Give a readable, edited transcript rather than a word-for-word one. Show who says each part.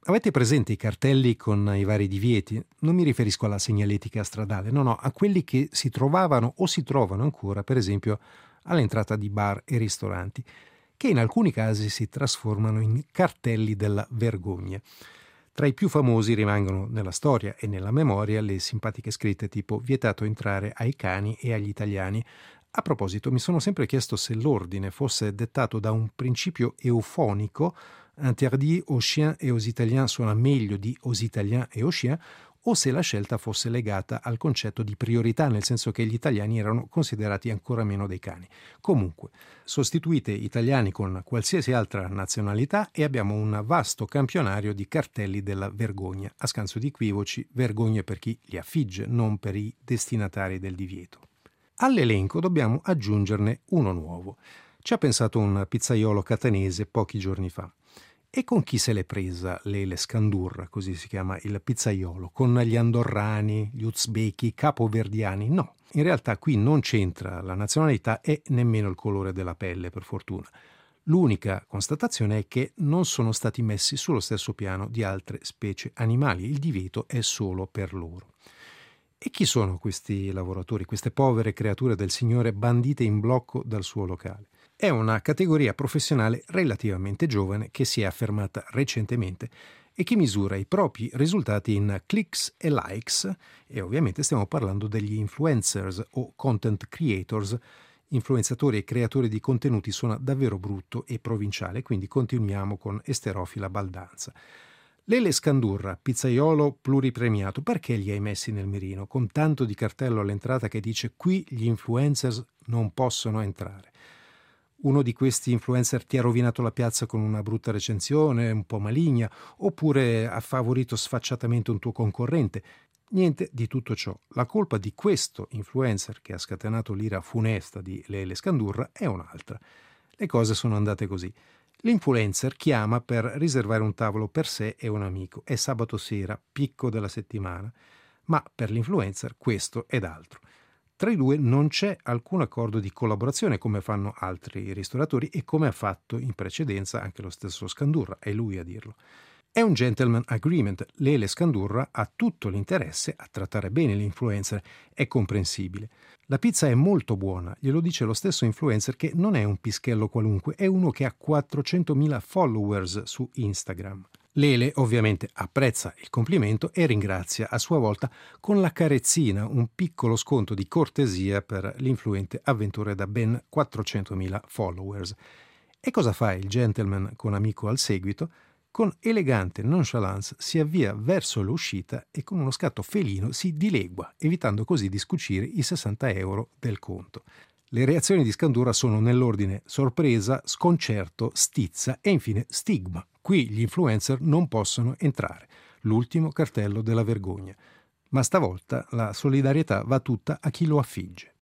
Speaker 1: Avete presente i cartelli con i vari divieti? Non mi riferisco alla segnaletica stradale, no, a quelli che si trovavano o si trovano ancora, per esempio, all'entrata di bar e ristoranti, che in alcuni casi si trasformano in cartelli della vergogna. Tra i più famosi rimangono nella storia e nella memoria le simpatiche scritte tipo vietato entrare ai cani e agli italiani. A proposito, mi sono sempre chiesto se l'ordine fosse dettato da un principio eufonico, interdit aux chiens et aux italiens suona meglio di aux italiens et aux chiens, o se la scelta fosse legata al concetto di priorità, nel senso che gli italiani erano considerati ancora meno dei cani. Comunque, sostituite italiani con qualsiasi altra nazionalità e abbiamo un vasto campionario di cartelli della vergogna. A scanso di equivoci, vergogna per chi li affigge, non per i destinatari del divieto. All'elenco dobbiamo aggiungerne uno nuovo. Ci ha pensato un pizzaiolo catanese pochi giorni fa. E con chi se l'è presa Lele Scandurra, così si chiama il pizzaiolo? Con gli andorrani, gli uzbeki, capoverdiani? No, in realtà qui non c'entra la nazionalità e nemmeno il colore della pelle, per fortuna. L'unica constatazione è che non sono stati messi sullo stesso piano di altre specie animali. Il divieto è solo per loro. E chi sono questi lavoratori, queste povere creature del Signore bandite in blocco dal suo locale? È una categoria professionale relativamente giovane che si è affermata recentemente e che misura i propri risultati in clicks e likes, e ovviamente stiamo parlando degli influencers o content creators. Influenzatori e creatori di contenuti suona davvero brutto e provinciale, quindi continuiamo con esterofila baldanza. Lele Scandurra, pizzaiolo pluripremiato, perché li hai messi nel mirino con tanto di cartello all'entrata che dice qui gli influencers non possono entrare? Uno di questi influencer ti ha rovinato la piazza con una brutta recensione, un po' maligna, oppure ha favorito sfacciatamente un tuo concorrente? Niente di tutto ciò. La colpa di questo influencer che ha scatenato l'ira funesta di Lele Scandurra è un'altra. Le cose sono andate così. L'influencer chiama per riservare un tavolo per sé e un amico. È sabato sera, picco della settimana, ma per l'influencer questo ed altro. Tra i due non c'è alcun accordo di collaborazione come fanno altri ristoratori e come ha fatto in precedenza anche lo stesso Scandurra, è lui a dirlo. È un gentleman agreement, Lele Scandurra ha tutto l'interesse a trattare bene l'influencer, è comprensibile. La pizza è molto buona, glielo dice lo stesso influencer che non è un pischello qualunque, è uno che ha 400.000 followers su Instagram. Lele ovviamente apprezza il complimento e ringrazia a sua volta con la carezzina, un piccolo sconto di cortesia per l'influente avventore da ben 400.000 followers. E cosa fa il gentleman con amico al seguito? Con elegante nonchalance si avvia verso l'uscita e con uno scatto felino si dilegua, evitando così di scucire i 60 euro del conto. Le reazioni di Scandurra sono nell'ordine sorpresa, sconcerto, stizza e infine stigma. Qui gli influencer non possono entrare. L'ultimo cartello della vergogna. Ma stavolta la solidarietà va tutta a chi lo affigge.